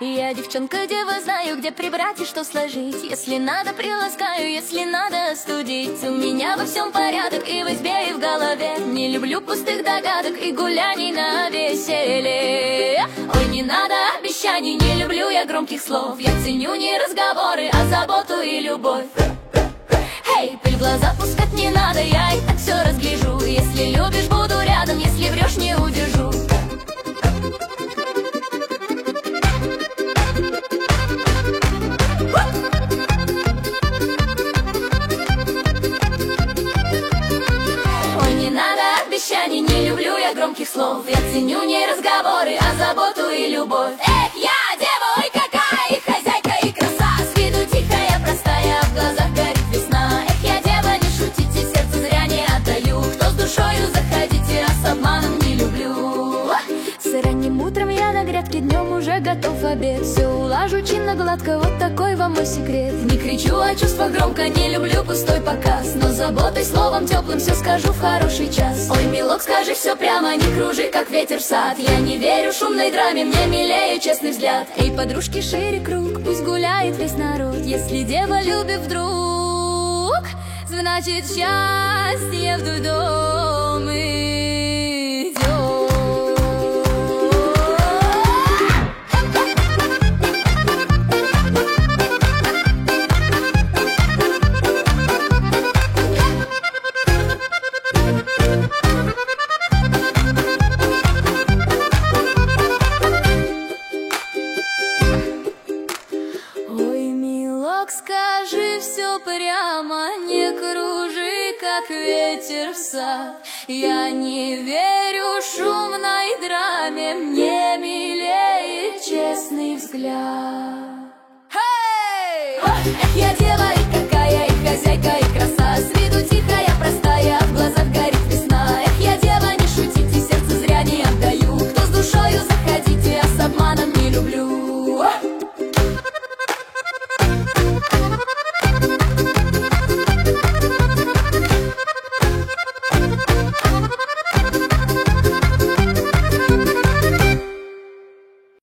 Я девчонка, дева, знаю, где прибрать и что сложить. Если надо, приласкаю, если надо, остудить. У меня во всем порядок и в избе, и в голове. Не люблю пустых догадок и гуляний на веселье. Ой, не надо обещаний, не люблю я громких слов. Я ценю не разговоры, а заботу и любовь. Эй, пыль в глаза пускать не надо, я и так все разгляжу. Если любишь, буду рядом, если врешь, не удержу. Ой, не надо обещаний, не люблю я громких слов. Я ценю не разговоры, а заботу и любовь. Эх, я дева, ой, какая и хозяйка, и краса. С виду тихая, простая, в глазах горит весна. Эх, я дева, не шутите, сердце зря не отдаю. Кто с душою, заходите, а с обманом не люблю. С ранним утром я на грядке, днем уже готов обед. Все улажу чинно, гладко, вот такой вам мой секрет. Не кричу о чувствах громко, не люблю пустой показ, но заботой, словом теплым все скажу в хороший час. Ой, милок, скажи все прямо, не кружи, как ветер в сад. Я не верю шумной драме, мне милее честный взгляд. Эй, подружки, шире круг, пусть гуляет весь народ. Если дева любит вдруг, значит счастье в дом идет. Скажи все прямо, не кружи, как ветер в сад. Я не верю шумной драме, мне милее честный взгляд. Hey! Я дева.